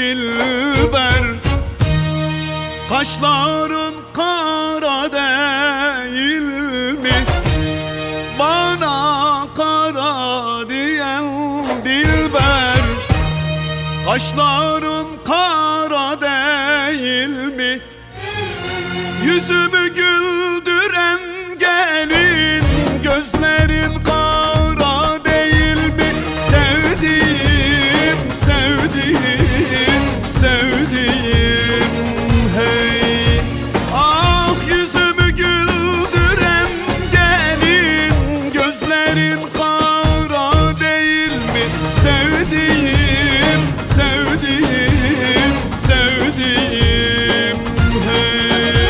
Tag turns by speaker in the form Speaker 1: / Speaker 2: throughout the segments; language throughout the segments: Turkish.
Speaker 1: dilber. Kaşların kara değil mi? Bana kara diyen dilber. Kaşların kara değil mi? Yüzümü güldüren gelin, gözlerin kara değil mi? Sevdiğim, sevdiğim, sevdiğim, hey. Ah, yüzümü güldüren gelin, gözlerin kara değil mi? Sevdiğim, sevdiğim, sevdiğim, hey.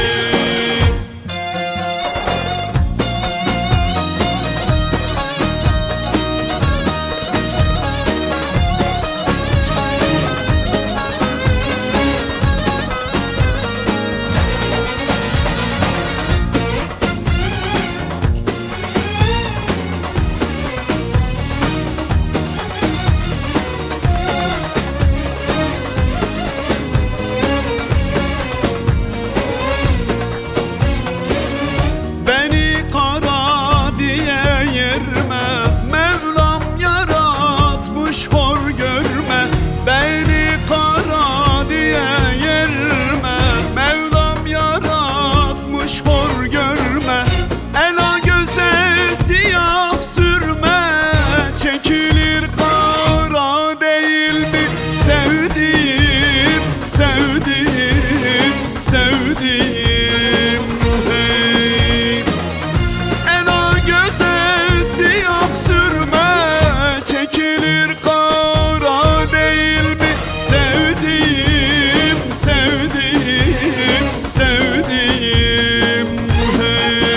Speaker 1: Hor görme beni, kara diye yerme. Mevlam yaratmış, hor görme. Ela göze siyah sürme, çekilir kara değil mi? Sevdiğim, sevdiğim, sevdiğim, hey. Ela göze siyah sürme, çekilir kara değil mi? Sevdiğim, sevdiğim, sevdiğim, hey.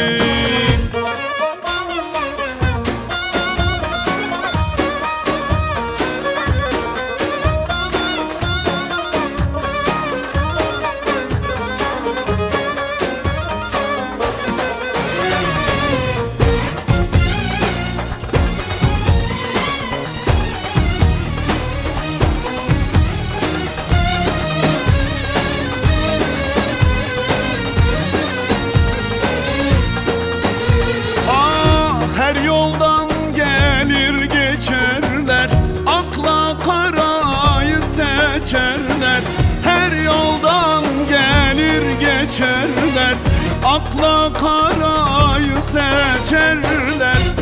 Speaker 1: Her yoldan gelir geçerler, akla karayı seçerler. Her yoldan gelir geçerler, akla karayı seçerler.